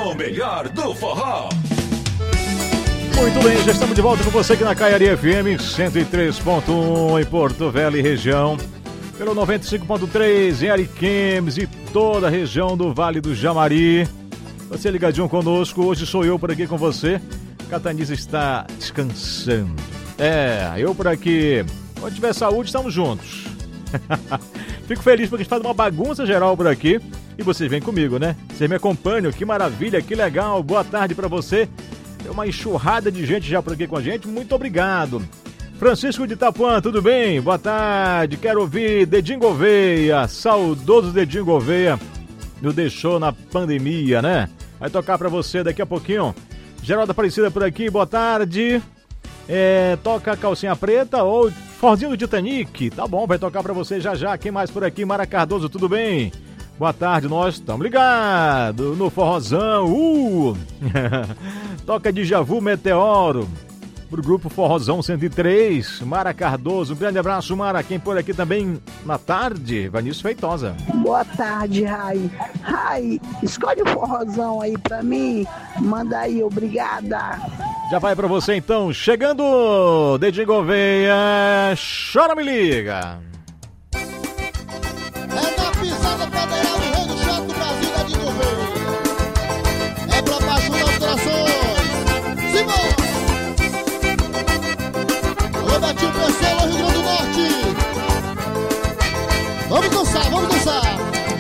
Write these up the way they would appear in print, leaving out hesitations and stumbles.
o melhor do forró. Muito bem, já estamos de volta com você aqui na Caiari FM 103.1 em Porto Velho e região, pelo 95.3 em Ariquemes e toda a região do Vale do Jamari. Você ligadinho conosco, hoje sou eu por aqui com você. Cataniza está descansando. Eu por aqui. Quando tiver saúde, estamos juntos. Fico feliz porque a gente faz uma bagunça geral por aqui. E vocês vêm comigo, né? Vocês me acompanham, que maravilha, que legal. Boa tarde pra você. Tem uma enxurrada de gente já por aqui com a gente. Muito obrigado. Francisco de Itapuã, tudo bem? Boa tarde. Quero ouvir Dedinho Gouveia. Saudoso Dedinho Gouveia. Nos deixou na pandemia, né? Vai tocar pra você daqui a pouquinho. Geraldo Aparecida por aqui, boa tarde. Toca Calcinha Preta ou Forzinho do Titanic. Tá bom, vai tocar pra você já já. Quem mais por aqui? Mara Cardoso, tudo bem? Boa tarde, nós estamos ligados no forrozão. Toca Djavu Meteoro pro grupo Forrozão 103. Mara Cardoso, um grande abraço, Mara. Quem por aqui também na tarde? Vanício Feitosa. Boa tarde, Rai. Rai, escolhe o forrozão aí pra mim. Manda aí, obrigada. Já vai pra você então. Chegando, Dedinho Gouveia. Chora, me liga. É na pisada federal do Rei do Chato do Brasil, Dedinho Gouveia. É pra apaixonar os corações. Simão! Alô, Betinho Pessoa, Rio Grande do Norte. Vamos dançar, vamos dançar.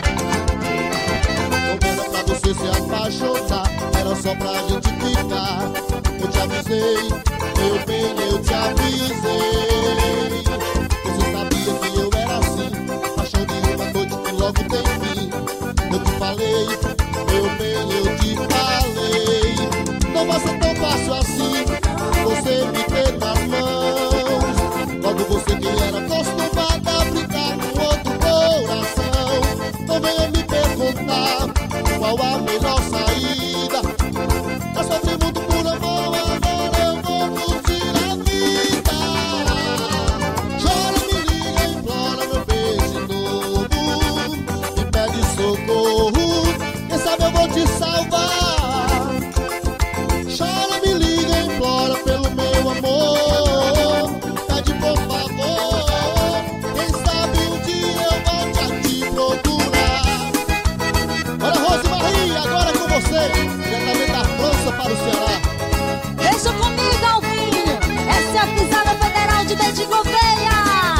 Não era pra você se apaixonar, era só pra gente ficar. Eu te avisei, meu bem, eu te avisei. Você sabia que eu era assim, paixão de uma noite que logo tem fim. Eu te falei, meu bem, eu te falei. Não vai ser tão fácil assim, você me ter nas mãos. Logo você que era acostumada a brincar com outro coração. Não venha me perguntar qual a melhor saída. Eu sofri muito por amor, agora eu vou curtir a vida. Chora, me liga, implora meu beijo novo. Me pede socorro, quem sabe eu vou te salvar. Chora, me liga, implora pelo meu amor. Pede por favor, quem sabe um dia eu volte a te procurar. Olha, Rose Maria, agora é com você. Diretamente da França para o Ceará. Deixa comigo, Alvinho. Essa é a pisada federal de Dedinho Gouveia.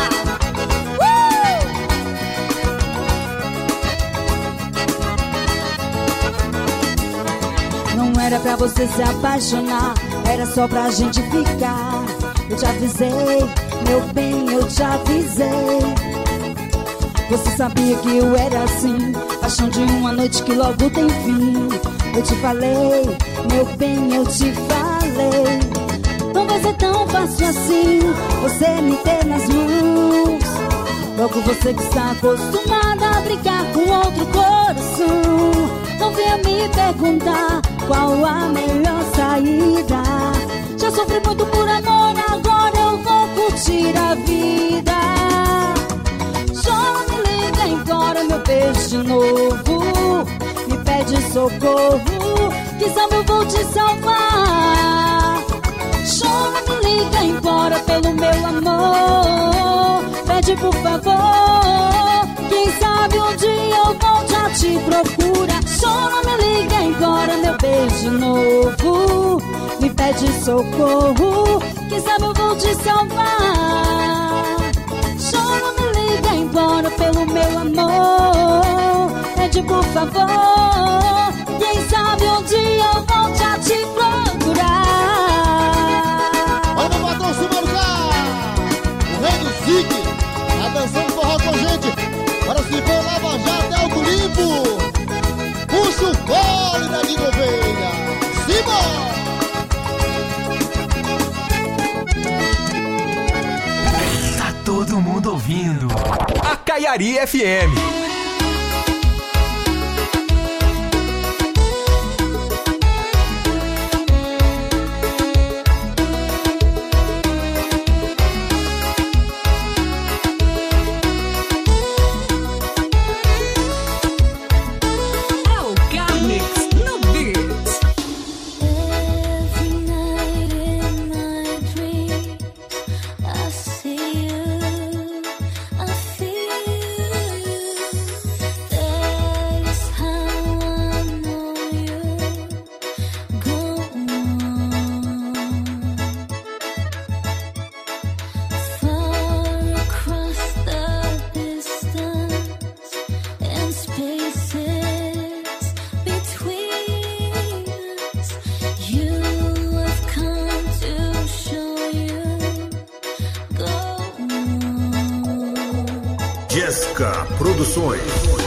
Não era pra você se apaixonar, era só pra gente ficar. Eu te avisei, meu bem, eu te avisei. Você sabia que eu era assim, paixão de uma noite que logo tem fim. Eu te falei, meu bem, eu te falei. Não vai ser tão fácil assim, você me ter nas mãos. Logo você que está acostumada a brincar com outro coração. Não venha me perguntar qual a melhor saída. Já sofri muito por amor, agora eu vou curtir a vida. Chora, me liga, implora meu beijo novo. Me pede socorro, quem sabe eu vou te salvar. Chora, me liga, implora pelo meu amor. Pede por favor, quem sabe um dia eu volte a te procurar. Chora, me liga, implora meu beijo novo. Me pede socorro, quem sabe eu vou te salvar. Chora, me liga, implora pelo meu amor. Pede por favor, quem sabe um dia eu volte a te procurar. Olha meu patrão Simarucá, o rei do Zig, tá dançando forró com a gente. Agora se for Lava Jato é o Limpo. Puxa o fole da Dedinho Gouveia. Simão! Tá todo mundo ouvindo a Caiari FM. É o Carmix no beat. Moca Produções.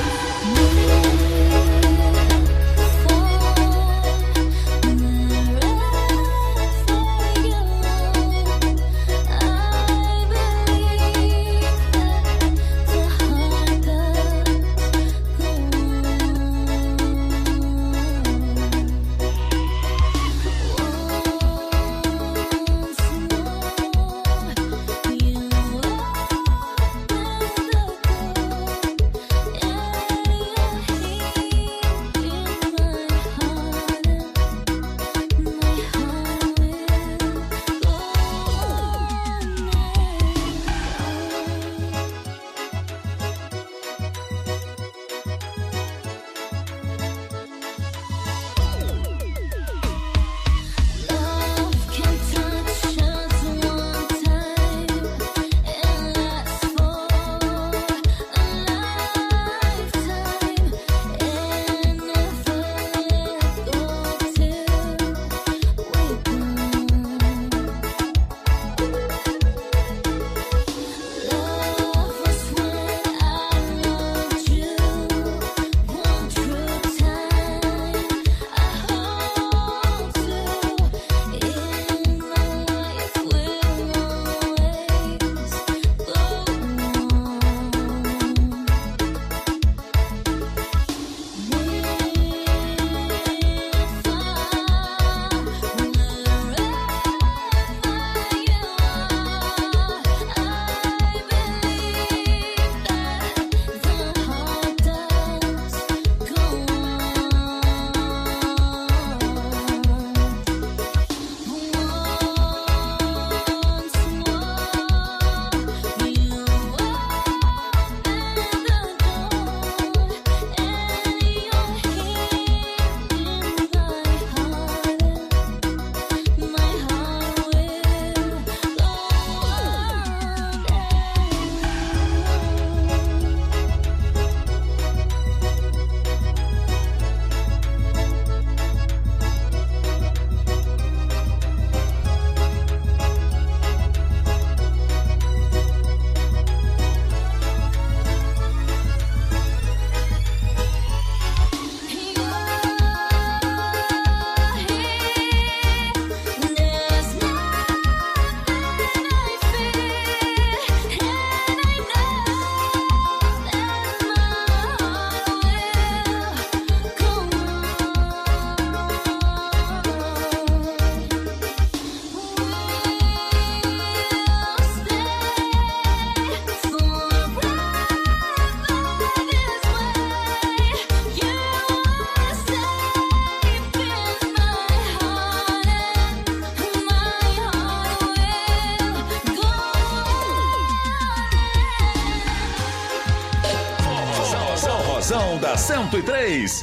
Da 103.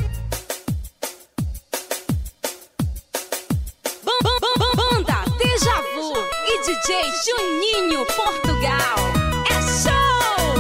Banda Deja Vu e DJ Juninho Portugal. É show!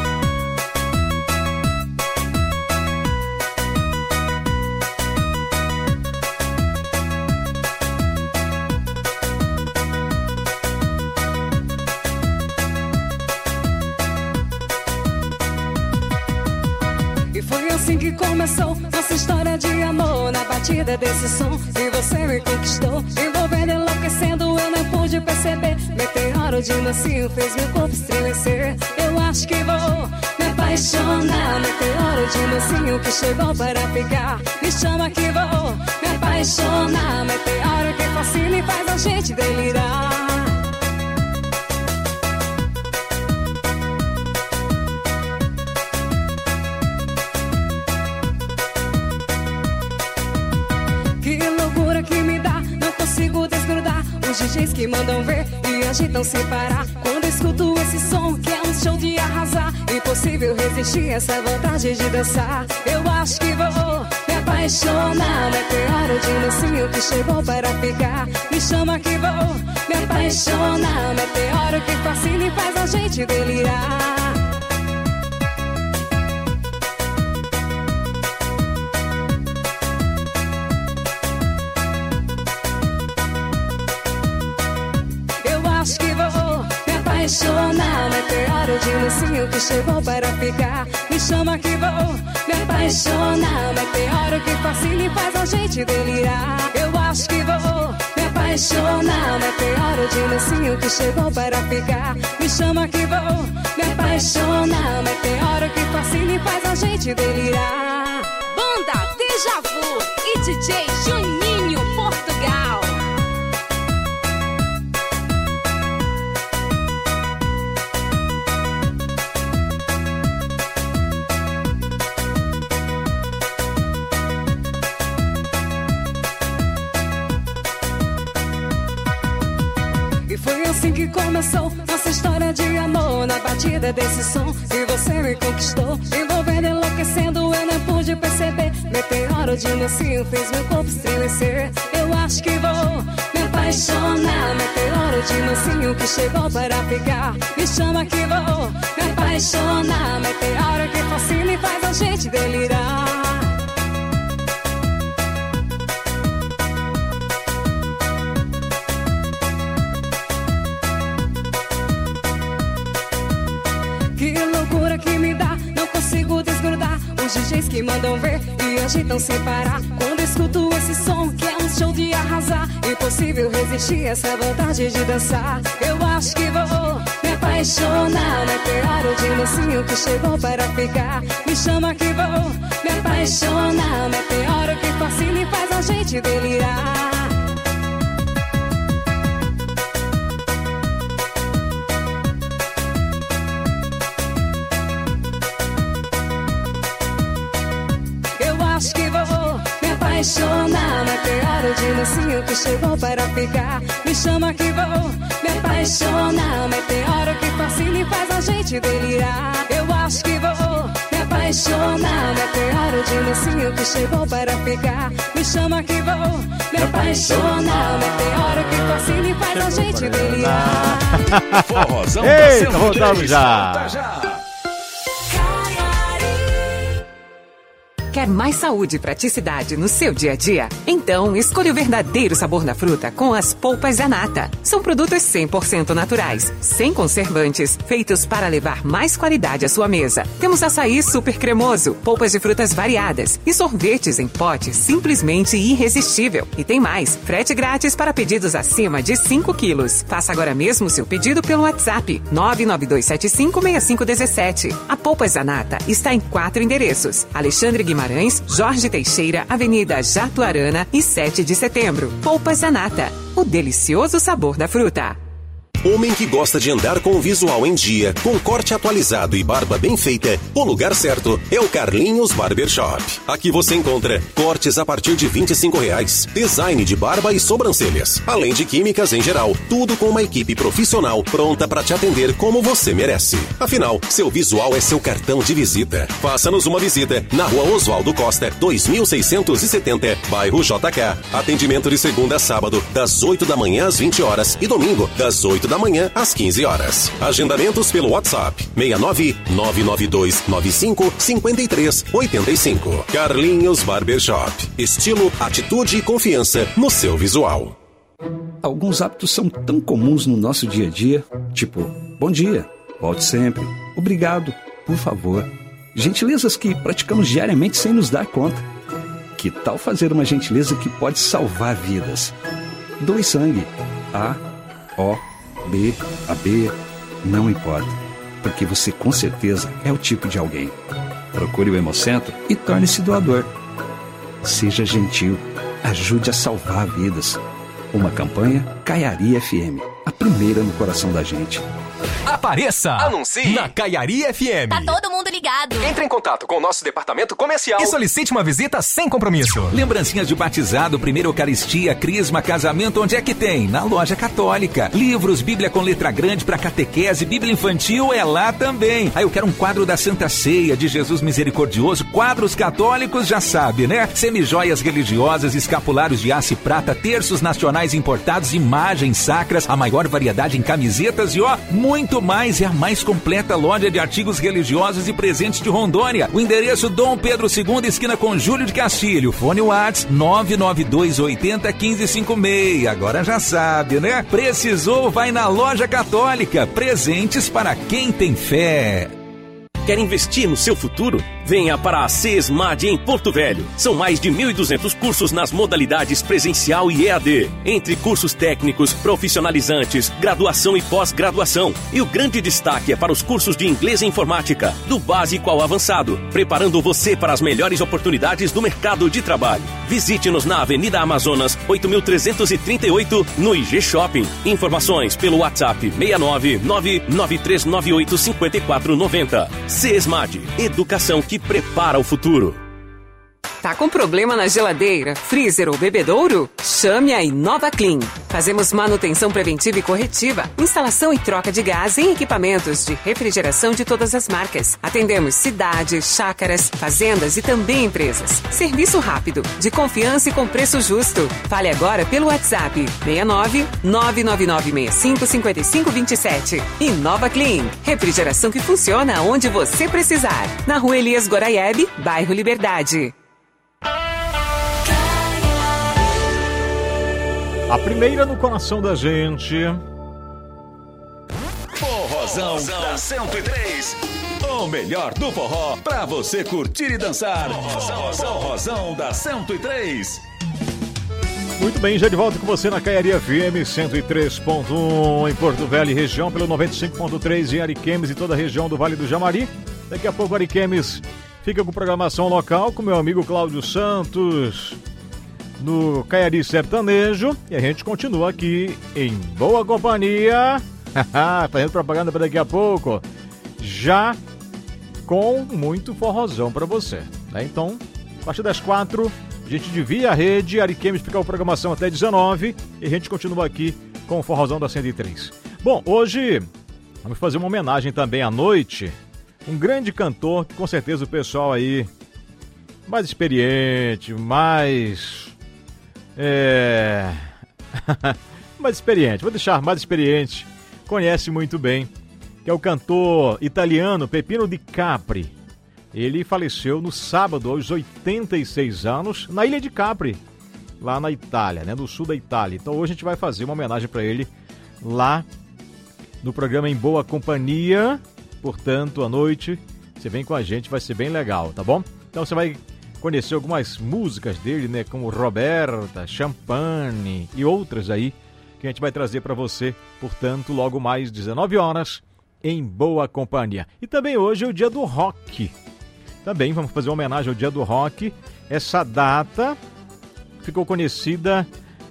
Assim que começou nossa história de amor, na batida desse som, e você me conquistou, envolvendo, enlouquecendo, eu não pude perceber. Meteoro de mansinho fez meu corpo estremecer. Eu acho que vou me apaixonar. Meteoro de mansinho que chegou para ficar. Me chama que vou me apaixonar. Meteoro que fascina e faz a gente delirar. Os DJs que mandam ver e agitam sem parar. Quando escuto esse som que é um show de arrasar, impossível resistir essa vontade de dançar. Eu acho que vou me apaixonar. Meteoro de mansinho que chegou para ficar. Me chama que vou me apaixonar. Meteoro que fascina e faz a gente delirar. apaixonar. Meteoro de mocinho que chegou para ficar. Me chama que vou me apaixonar. Meteoro que fascina e faz a gente delirar. Eu acho que vou me apaixonar. Meteoro de mocinho que chegou para ficar. Me chama que vou me apaixonar. Meteoro que fascina e faz a gente delirar. Banda Deja Vu e DJ Juninho Portugal. Foi assim que começou nossa história de amor. Na batida desse som e você me conquistou, envolvendo, enlouquecendo, eu não pude perceber. Meteoro de mocinho fez meu corpo estremecer. Eu acho que vou me apaixonar. Meteoro de mocinho que chegou para ficar. Me chama que vou me apaixonar. Meteoro que fascina e faz a gente delirar. Que loucura que me dá, não consigo desgrudar. Os DJs que mandam ver e agitam sem parar. Quando escuto esse som que é um show de arrasar, impossível resistir essa vontade de dançar. Eu acho que vou me apaixonar. Meteoro de mocinho que chegou para ficar. Me chama que vou me apaixonar. Meteoro que fascina e faz a gente delirar. Acho que vou me apaixonar. Meteoro de mocinho que chegou para ficar. Me chama que vou me apaixonar. Meteoro que fascina e faz a gente delirar. Eu acho que vou me apaixonar. Meteoro de mocinho que chegou para ficar. Me chama que vou me apaixonar. Meteoro que fascina e faz a gente delirar. Forrozão da Eita, 103. voltamos já. Volta já. Quer mais saúde e praticidade no seu dia a dia? Então, escolha o verdadeiro sabor da fruta com as polpas Zanata. São produtos 100% naturais, sem conservantes, feitos para levar mais qualidade à sua mesa. Temos açaí super cremoso, polpas de frutas variadas e sorvetes em pote simplesmente irresistível. E tem mais, frete grátis para pedidos acima de 5 quilos. Faça agora mesmo seu pedido pelo WhatsApp 992756517. A Polpas Zanata está em 4 endereços: Alexandre Guimarães, Jorge Teixeira, Avenida Jatuarana e 7 de Setembro. Polpas Zanata, o delicioso sabor da fruta. Homem que gosta de andar com o visual em dia, com corte atualizado e barba bem feita, o lugar certo é o Carlinhos Barbershop. Aqui você encontra cortes a partir de R$25, design de barba e sobrancelhas, além de químicas em geral, tudo com uma equipe profissional pronta para te atender como você merece. Afinal, seu visual é seu cartão de visita. Faça-nos uma visita na Rua Oswaldo Costa, 2670, bairro JK. Atendimento de segunda a sábado, das 8 da manhã às 20 horas e domingo, das 8 da manhã às 15 horas. Agendamentos pelo WhatsApp 69-99295-5385. Carlinhos Barbershop. Estilo, atitude e confiança no seu visual. Alguns hábitos são tão comuns no nosso dia a dia, tipo, bom dia, volte sempre, obrigado, por favor. Gentilezas que praticamos diariamente sem nos dar conta. Que tal fazer uma gentileza que pode salvar vidas? Doe sangue. A, O, B, AB, não importa, porque você com certeza é o tipo de alguém. Procure o Hemocentro e torne-se doador. Seja gentil, ajude a salvar vidas. Uma campanha Caiari FM, a primeira no coração da gente. Apareça! Anuncie! Na Caiari FM. Tá todo mundo ligado. Entre em contato com o nosso departamento comercial E solicite uma visita sem compromisso. Lembrancinhas de batizado, primeira Eucaristia, crisma, casamento, onde é que tem? Na Loja Católica. Livros, Bíblia com letra grande para catequese, Bíblia infantil é lá também. Aí eu quero um quadro da Santa Ceia, de Jesus Misericordioso, quadros católicos, já sabe, né? Semijoias religiosas, escapulários de aço e prata, terços nacionais importados, imagens sacras, a maior variedade em camisetas e muito mais. É a mais completa loja de artigos religiosos e presentes de Rondônia. O endereço Dom Pedro II, esquina com Júlio de Castilho. Fone WhatsApp 992801556. Agora já sabe, né? Precisou, vai na Loja Católica. Presentes para quem tem fé. Quer investir no seu futuro? Venha para a CESMAD em Porto Velho. São mais de 1.200 cursos nas modalidades presencial e EAD. Entre cursos técnicos, profissionalizantes, graduação e pós-graduação. E o grande destaque é para os cursos de inglês e informática, do básico ao avançado, preparando você para as melhores oportunidades do mercado de trabalho. Visite-nos na Avenida Amazonas, 8.338, no IG Shopping. Informações pelo WhatsApp 69993985490. CESMAD, educação que prepara o futuro. Tá com problema na geladeira, freezer ou bebedouro? Chame a Inova Clean. Fazemos manutenção preventiva e corretiva, instalação e troca de gás em equipamentos de refrigeração de todas as marcas. Atendemos cidades, chácaras, fazendas e também empresas. Serviço rápido, de confiança e com preço justo. Fale agora pelo WhatsApp 69 99965 5527. Inova Clean. Refrigeração que funciona onde você precisar. Na Rua Elias Goraieb, bairro Liberdade. A primeira no coração da gente. Forrozão da 103. O melhor do forró pra você curtir e dançar. Forrozão da 103. Muito bem, já de volta com você na Caiaria FM 103.1 em Porto Velho e região, pelo 95.3 em Ariquemes e toda a região do Vale do Jamari. Daqui a pouco Ariquemes fica com programação local com meu amigo Cláudio Santos no Caiari Sertanejo, e a gente continua aqui em boa companhia, fazendo propaganda para daqui a pouco, já com muito forrozão para você, né? Então, a partir das 4, a gente divide a rede, Ariquemes fica com programação até 19, e a gente continua aqui com o forrozão da 103. Bom, hoje vamos fazer uma homenagem também à noite, um grande cantor que com certeza o pessoal aí mais experiente, mais experiente, vou deixar mais experiente, conhece muito bem, que é o cantor italiano Peppino Di Capri. Ele faleceu no sábado aos 86 anos na Ilha de Capri, lá na Itália, né, no sul da Itália. Então hoje a gente vai fazer uma homenagem para ele lá no programa Em Boa Companhia. Portanto, à noite você vem com a gente, vai ser bem legal, tá bom? Então você vai conhecer algumas músicas dele, né, como Roberta, Champagne e outras aí que a gente vai trazer para você, portanto, logo mais 19 horas em Boa Companhia. E também hoje é o dia do rock. Também vamos fazer uma homenagem ao dia do rock. Essa data ficou conhecida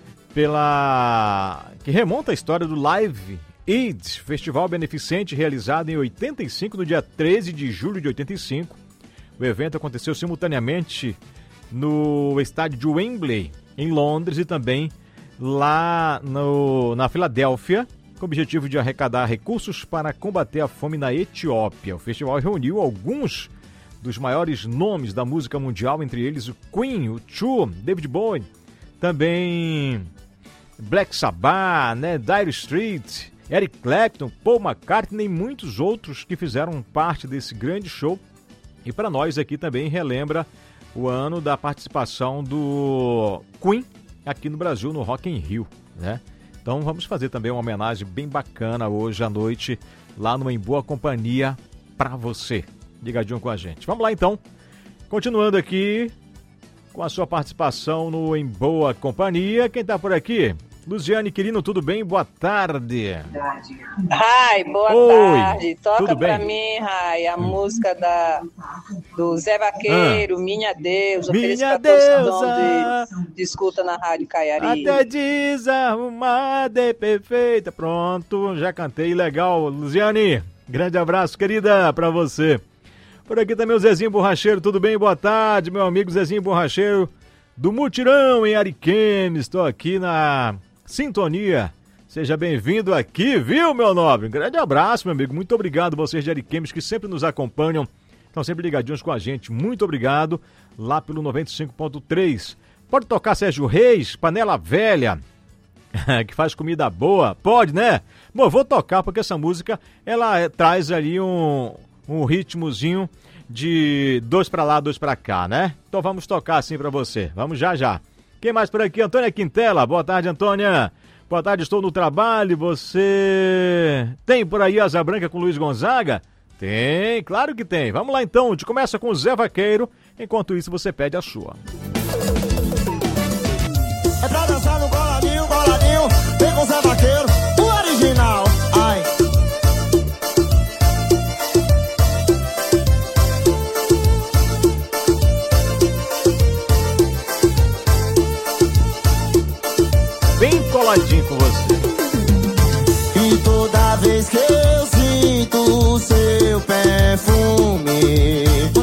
que remonta à história do Live Aid, festival beneficente realizado em 85, no dia 13 de julho de 85. O evento aconteceu simultaneamente no estádio de Wembley, em Londres, e também lá na Filadélfia, com o objetivo de arrecadar recursos para combater a fome na Etiópia. O festival reuniu alguns dos maiores nomes da música mundial, entre eles o Queen, o Chu, David Bowie, também Black Sabbath, né, Dire Straits, Eric Clapton, Paul McCartney e muitos outros que fizeram parte desse grande show. E para nós aqui também relembra o ano da participação do Queen aqui no Brasil, no Rock in Rio, né? Então vamos fazer também uma homenagem bem bacana hoje à noite, lá no Em Boa Companhia, para você. Ligadinho com a gente. Vamos lá então, continuando aqui com a sua participação no Em Boa Companhia. Quem tá por aqui? Luziane Quirino, tudo bem? Boa tarde. Rai, boa tarde. Toca pra mim, Rai, a música do Zé Vaqueiro, Minha Deusa. Minha Deusa. De escuta na Rádio Caiari. Até desarrumada e perfeita. Pronto, já cantei. Legal, Luziane. Grande abraço, querida, pra você. Por aqui também o Zezinho Borracheiro, tudo bem? Boa tarde, meu amigo Zezinho Borracheiro, do Mutirão, em Ariquemes. Estou aqui na sintonia. Seja bem-vindo aqui, viu, meu nobre? Um grande abraço, meu amigo. Muito obrigado vocês de Ariquemes que sempre nos acompanham. Estão sempre ligadinhos com a gente. Muito obrigado. Lá pelo 95.3. Pode tocar Sérgio Reis, Panela Velha. que faz comida boa? Pode, né? Bom, vou tocar porque essa música, ela traz ali um ritmozinho de 2 pra lá, 2 pra cá, né? Então vamos tocar assim pra você. Vamos já. Quem mais por aqui? Antônia Quintela. Boa tarde, Antônia. Boa tarde, estou no trabalho. Você tem por aí Asa Branca com Luiz Gonzaga? Tem, claro que tem. Vamos lá então, a gente começa com o Zé Vaqueiro. Enquanto isso, você pede a sua. É pra dançar no coladinho, vem com o Zé Vaqueiro, o original. Ai. Bem coladinho com você. E toda vez que eu sinto o seu perfume,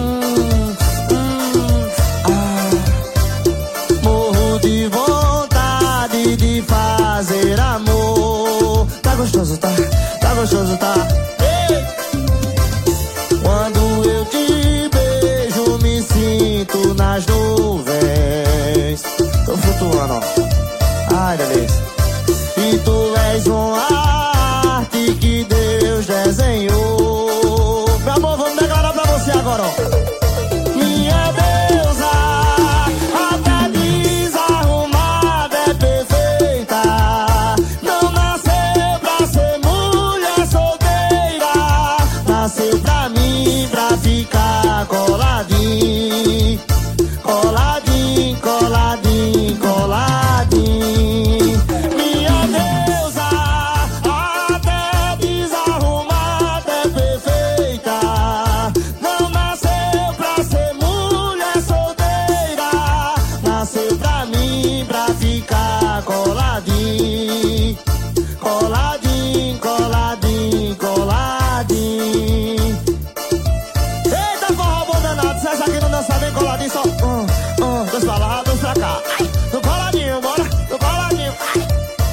morro de vontade de fazer amor. Tá gostoso, tá? Tá gostoso, tá? Ei! Quando eu te beijo, me sinto nas nuvens. Tô flutuando, ó. Ai, delícia. E tu és uma arte que Deus desenhou. Meu amor, vamos declarar pra você agora, ó. Minha deusa, até desarrumada é perfeita. Não nasceu pra ser mulher solteira. Nasceu pra mim, pra ficar coladinho. Coladinho, coladinho, coladinho. Minha deusa, até desarrumada é perfeita. Não nasceu pra ser mulher solteira. Nasceu pra mim, pra ficar coladinho. Coladinho, coladinho, coladinho. Eita, forró bom danado, se essa aqui não dança bem coladinho, só 2 pra lá, 2 pra cá. Ai, no coladinho, bora, no coladinho. Ai.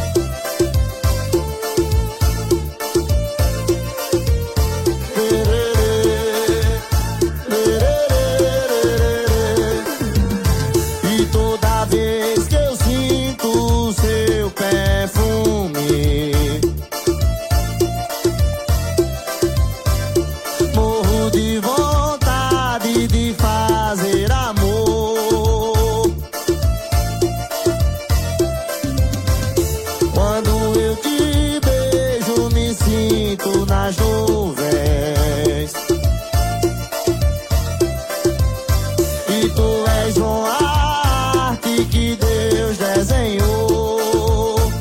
E toda vez que eu sinto o seu perfume, morro de vontade de fazer amor. Quando eu te beijo, me sinto nas nuvens. E tu és uma arte que Deus desenhou.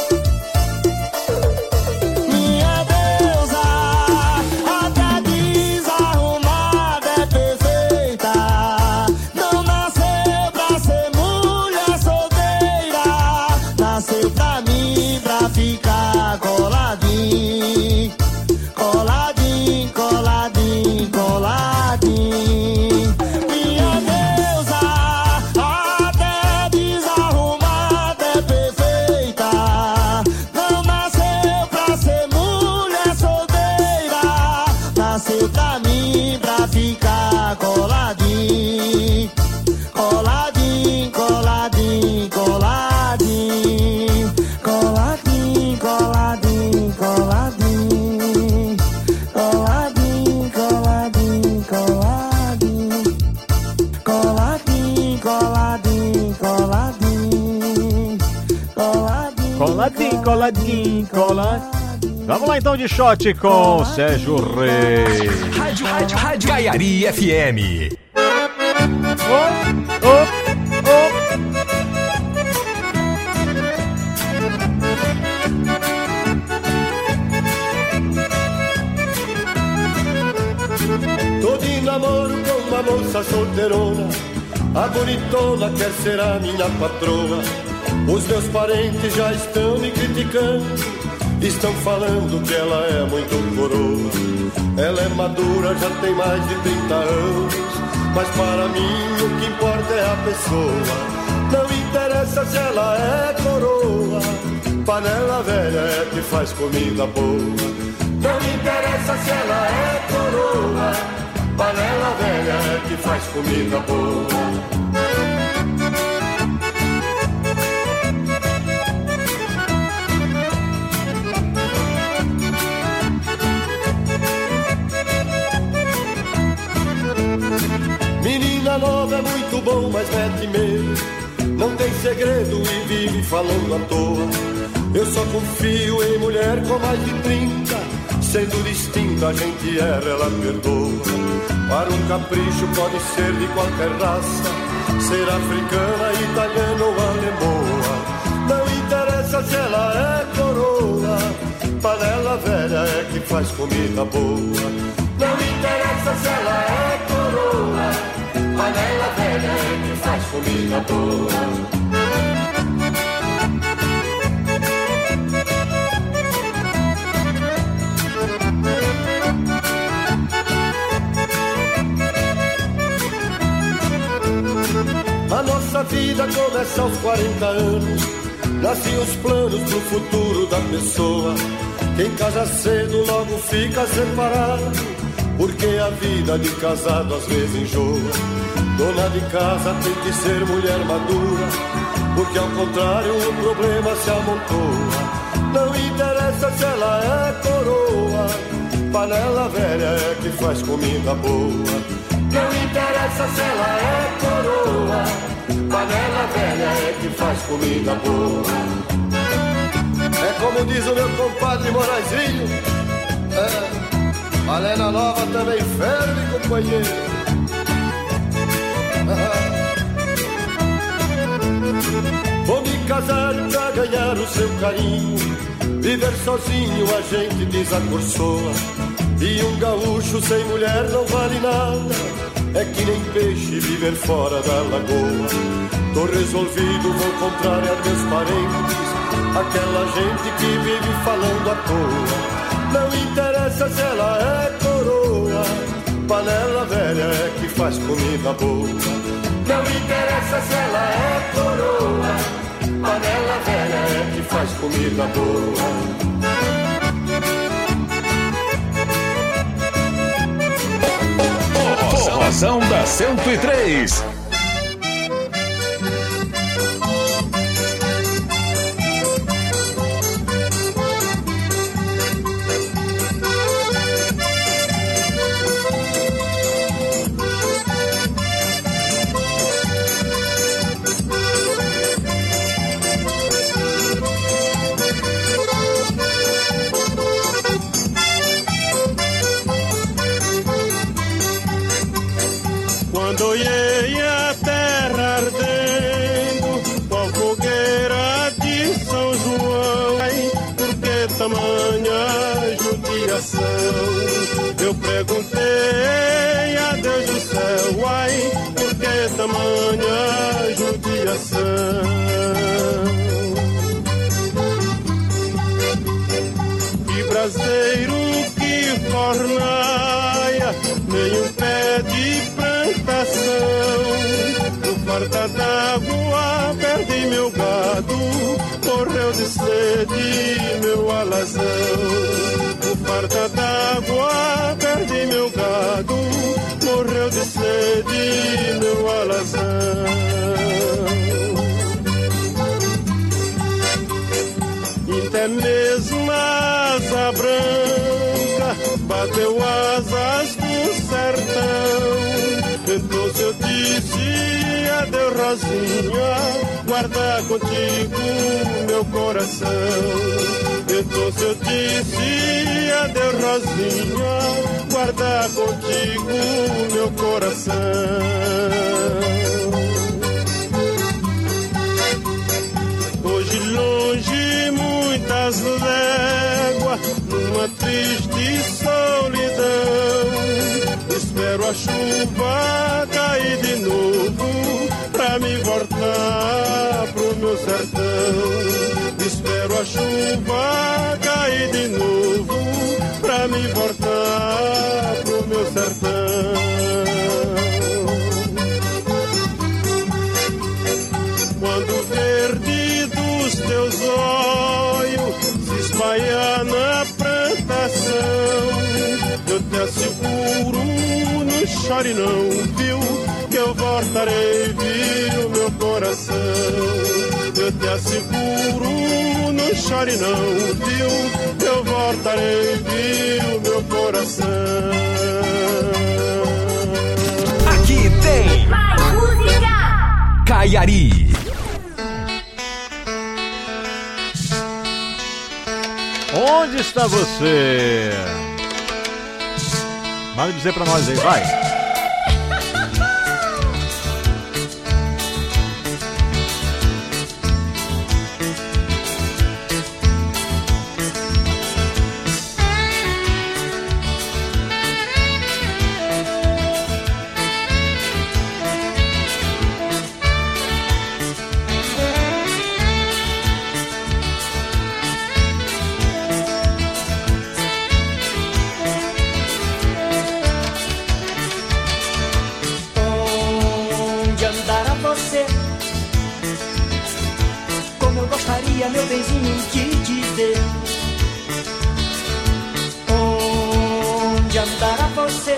Minha deusa, até desarrumada é perfeita. Não nasceu pra ser mulher solteira. Nasceu pra mim, pra ficar coladinho. Coladinho, coladinho, coladinho. Minha deusa, até desarrumada é perfeita. Não nasceu pra ser mulher solteira. Nasceu pra mim, pra ficar coladinho. Coladinho, coladinho, coladinho. Coladinho, coladinho, coladinho. Coladinho, coladinho, coladinho. Coladinho, coladinho, coladinho. Coladinho, coladinho, coladinho. Vamos lá então de shot com Sérgio Reis. Rádio Caiari FM. Tô de namoro com uma moça solteirona. A bonitona quer ser a minha patroa. Os meus parentes já estão me criticando. Estão falando que ela é muito coroa. Ela é madura, já tem mais de 30 anos. Mas para mim o que importa é a pessoa. Não interessa se ela é coroa. Panela velha é que faz comida boa. Não interessa se ela é coroa. Panela velha é que faz comida boa. tudo bom, mas mete medo. Não tem segredo e vive falando à toa. Eu só confio em mulher com mais de 30. Sendo distinta a gente erra, ela perdoa. Para um capricho pode ser de qualquer raça, ser africana, italiana ou alemoa. Não interessa se ela é coroa, panela velha é que faz comida boa. Não interessa se ela é coroa, panela velha é que faz comida boa. A nossa vida começa aos 40 anos. Nascem os planos pro futuro da pessoa. Quem casa cedo logo fica separado, porque a vida de casado às vezes enjoa. Dona de casa tem que ser mulher madura, porque ao contrário o problema se amontoa. Não interessa se ela é coroa, panela velha é que faz comida boa. Não interessa se ela é coroa, panela velha é que faz comida boa. É como diz o meu compadre Moraizinho, panela nova também ferve, companheiro. Vou me casar pra ganhar o seu carinho, viver sozinho a gente desacursoa. E um gaúcho sem mulher não vale nada, é que nem peixe viver fora da lagoa. Tô resolvido, vou contrariar meus parentes, aquela gente que vive falando à toa. Não interessa se ela é coroa, panela velha é que faz comida boa. Não interessa se ela é coroa, panela velha é que faz comida boa. Forrozão da 103. Quando olhei a terra ardendo, com a fogueira de São João, por que tamanha judiação? Eu perguntei a Deus do céu, ai, por que tamanha judiação? Que braseiro, que fornaia, nem um pé de no farta d'água perdi meu gado, morreu de sede meu alazão. No farta d'água perdi meu gado, morreu de sede meu alazão. Até mesmo a asa branca bateu asas do sertão. Então se eu disse adeus Rosinha, guarda contigo meu coração. Então se eu disse adeus Rosinha, guarda contigo meu coração. Hoje longe muitas léguas, numa triste solidão, espero a chuva cair de novo pra me voltar pro meu sertão. Espero a chuva cair de novo pra me voltar pro meu sertão. Quando verde dos teus olhos se espalha na plantação, eu te asseguro, não chore não, viu, que eu voltarei, viu, meu coração. Eu te asseguro, não chore não, viu, que eu voltarei, viu, meu coração. Aqui tem mais música. Caiari. Onde está você? Manda dizer pra nós aí, vai. Meu benzinho, de dizer onde andará você.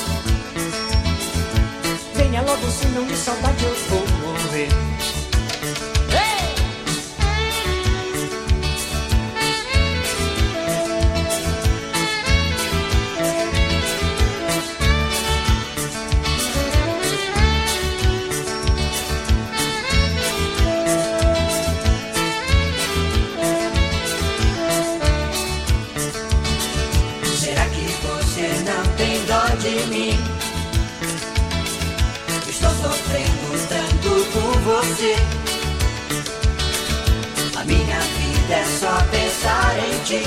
Venha logo, senão de saudade eu vou morrer. Você. A minha vida é só pensar em ti.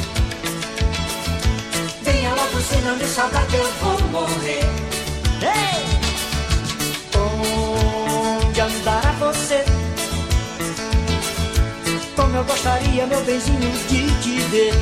Venha logo, senão de saudade eu vou morrer. Hey! Onde andará você? Como eu gostaria, meu benzinho, de te ver.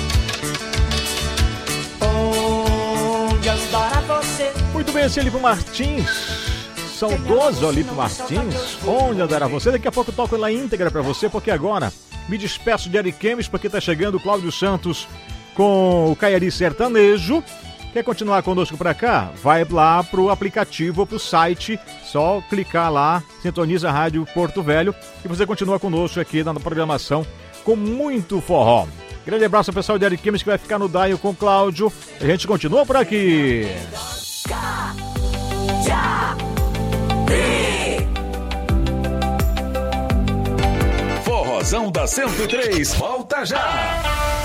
Onde andará você? Muito bem, esse é Lipo Martins. Saudoso Lipo Martins, onde andará você? Daqui a pouco eu toco ela íntegra pra você, porque agora me despeço de Eric Kemes, porque tá chegando o Cláudio Santos com o Caiari Sertanejo. Quer continuar conosco pra cá? Vai lá pro aplicativo ou pro site, só clicar lá, sintoniza a Rádio Porto Velho e você continua conosco aqui na programação com muito forró. Grande abraço ao pessoal de Eric Kemes que vai ficar no Daio com o Cláudio. A gente continua por aqui. Forrozão da 103, volta já!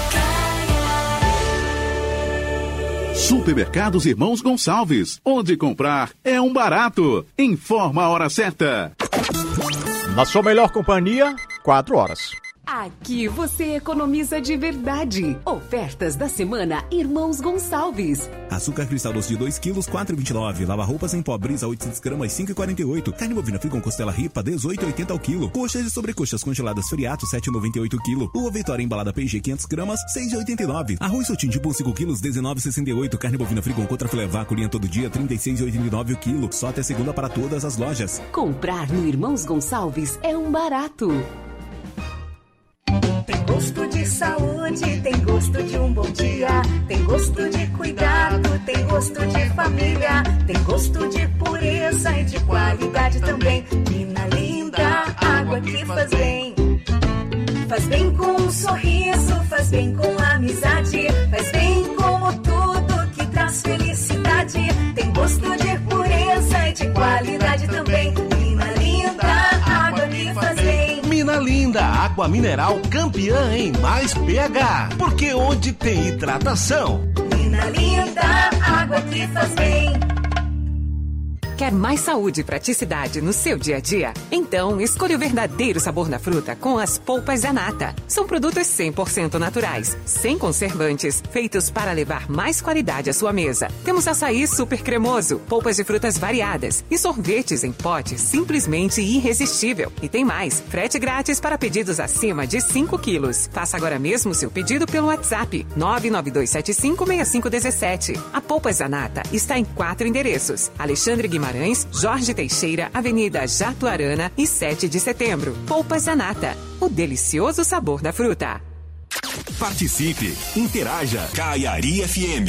Supermercados Irmãos Gonçalves, onde comprar é um barato. Informa a hora certa. Na sua melhor companhia, 4 horas. Aqui você economiza de verdade. Ofertas da semana Irmãos Gonçalves. Açúcar cristal doce de 2 kg, 4,29. Lava roupas em pó brisa 800 gramas, 5,48. Carne bovina fria com costela ripa, 18,80 ao quilo. Coxas e sobrecoxas congeladas Friato, 7,98 kg. Uva Vitória embalada P&G 500 gramas, 6,89. Arroz Sotim de pão 5 kg, 19,68. Carne bovina fria com contrafilé vácuo linha todo dia, 36,89 o quilo. Só até segunda para todas as lojas. Comprar no Irmãos Gonçalves é um barato. Tem gosto de saúde, tem gosto de um bom dia, tem gosto de cuidado, tem gosto de família, tem gosto de pureza e de qualidade também. Mina Linda, água que faz bem. Faz bem com um sorriso, faz bem com amizade, faz bem como tudo que traz felicidade. Tem gosto de pureza e de qualidade também. Mina Linda, água que faz bem. Mina Linda, água mineral campeã em mais pH. Porque onde tem hidratação. Mina Linda, água que faz bem. Quer mais saúde e praticidade no seu dia a dia? Então, escolha o verdadeiro sabor da fruta com as polpas Zanata. São produtos 100% naturais, sem conservantes, feitos para levar mais qualidade à sua mesa. Temos açaí super cremoso, polpas de frutas variadas e sorvetes em pote simplesmente irresistível. E tem mais, frete grátis para pedidos acima de 5 quilos. Faça agora mesmo seu pedido pelo WhatsApp 992756517. A Polpas Zanata está em 4 endereços: Alexandre Guimarães, Jorge Teixeira, Avenida Jatuarana e 7 de Setembro. Polpas Zanata, o delicioso sabor da fruta. Participe, interaja. Caiari FM.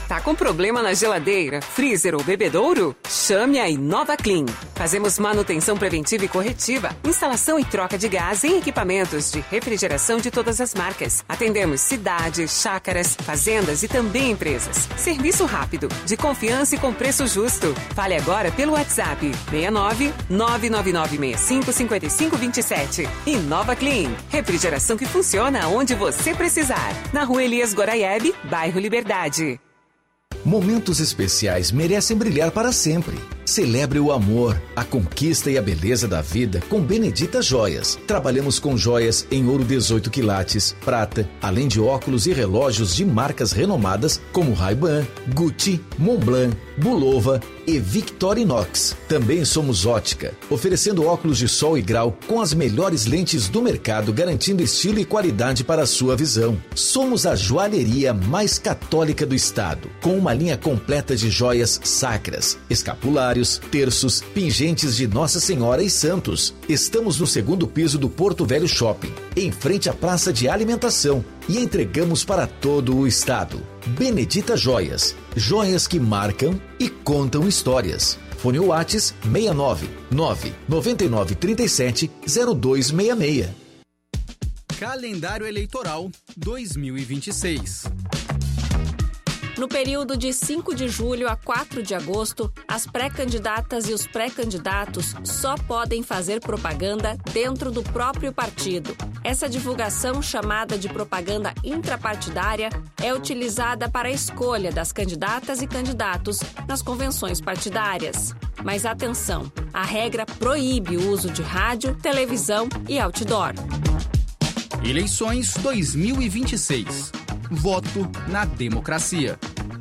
Tá com problema na geladeira, freezer ou bebedouro? Chame a Inova Clean. Fazemos manutenção preventiva e corretiva, instalação e troca de gás em equipamentos de refrigeração de todas as marcas. Atendemos cidades, chácaras, fazendas e também empresas. Serviço rápido, de confiança e com preço justo. Fale agora pelo WhatsApp 69 99965 5527. Inova Clean. Refrigeração que funciona onde você precisar. Na Rua Elias Goraieb, bairro Liberdade. Momentos especiais merecem brilhar para sempre. Celebre o amor, a conquista e a beleza da vida com Benedita Joias. Trabalhamos com joias em ouro 18 quilates, prata, além de óculos e relógios de marcas renomadas como Ray-Ban, Gucci, Montblanc, Bulova e Victorinox. Também somos ótica, oferecendo óculos de sol e grau com as melhores lentes do mercado, garantindo estilo e qualidade para a sua visão. Somos a joalheria mais católica do estado, com uma linha completa de joias sacras, escapulares, terços, pingentes de Nossa Senhora e santos. Estamos no 2º piso do Porto Velho Shopping, em frente à praça de alimentação, e entregamos para todo o estado. Benedita Joias, joias que marcam e contam histórias. Fone Whats 69 999 37 0266. Calendário Eleitoral 2026. No período de 5 de julho a 4 de agosto, as pré-candidatas e os pré-candidatos só podem fazer propaganda dentro do próprio partido. Essa divulgação, chamada de propaganda intrapartidária, é utilizada para a escolha das candidatas e candidatos nas convenções partidárias. Mas atenção, a regra proíbe o uso de rádio, televisão e outdoor. Eleições 2026. Voto na democracia.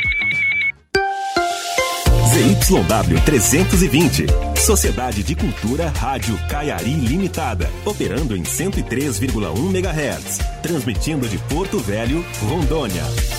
ZYW 320. Sociedade de Cultura Rádio Caiari Limitada. Operando em 103,1 MHz. Transmitindo de Porto Velho, Rondônia.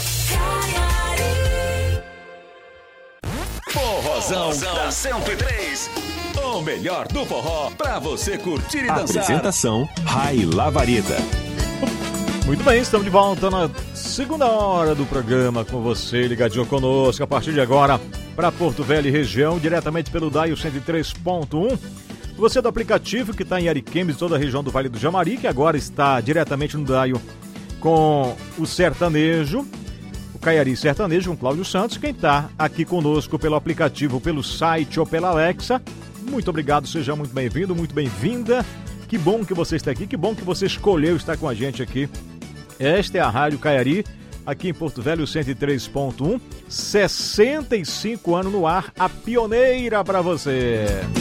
Forrozão da 103. O melhor do forró pra você curtir e dançar. Apresentação Rai Lavareda. Muito bem, estamos de volta na segunda hora do programa com você, ligadinho conosco, a partir de agora, para Porto Velho e região, diretamente pelo DAIO 103.1. Você do aplicativo que está em Ariquemes, toda a região do Vale do Jamari, que agora está diretamente no DAIO com o sertanejo, o Caiari Sertanejo, com Cláudio Santos. Quem está aqui conosco pelo aplicativo, pelo site ou pela Alexa, muito obrigado, seja muito bem-vindo, muito bem-vinda. Que bom que você está aqui, que bom que você escolheu estar com a gente aqui. Esta é a Rádio Caiari, aqui em Porto Velho 103.1, 65 anos no ar, a pioneira para você.